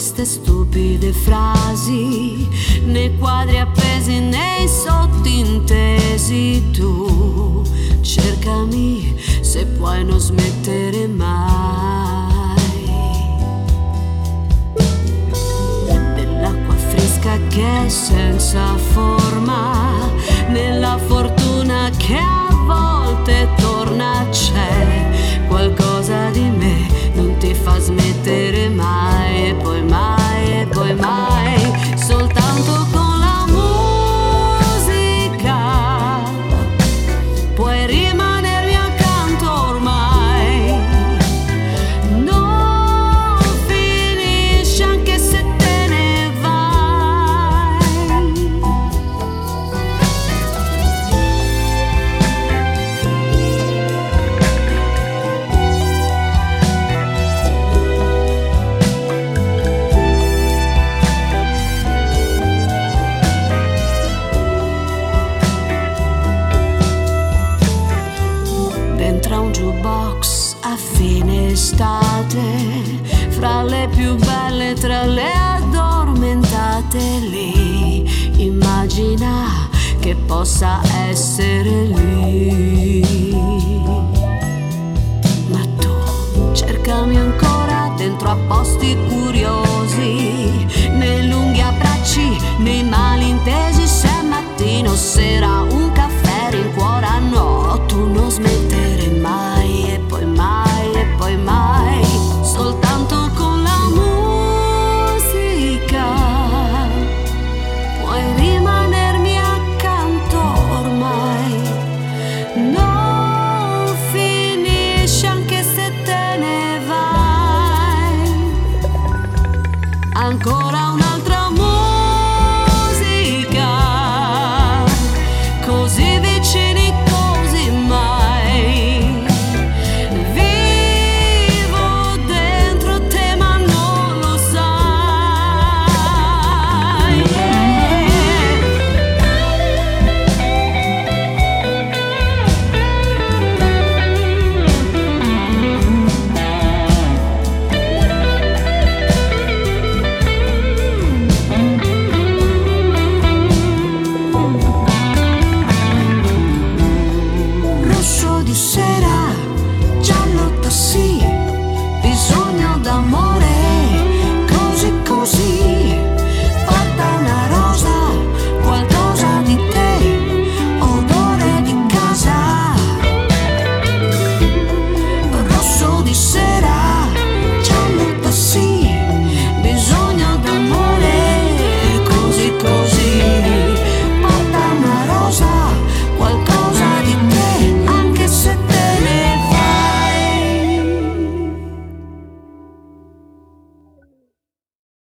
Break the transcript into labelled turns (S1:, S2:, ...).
S1: queste stupide frasi, nei quadri appesi, nei sottintesi. Tu cercami se puoi non smettere mai. Nell'acqua fresca che è senza forma, nella fortuna che a volte torna, c'è qualcosa di me, non ti fa smettere mai, e poi mai, e poi mai, soltanto con la musica puoi rimanermi accanto ormai. Non finisce anche se te ne vai. Dentro a un jukebox a fine estate, fra le più belle tra le addormentate, lì immagina che possa essere lì.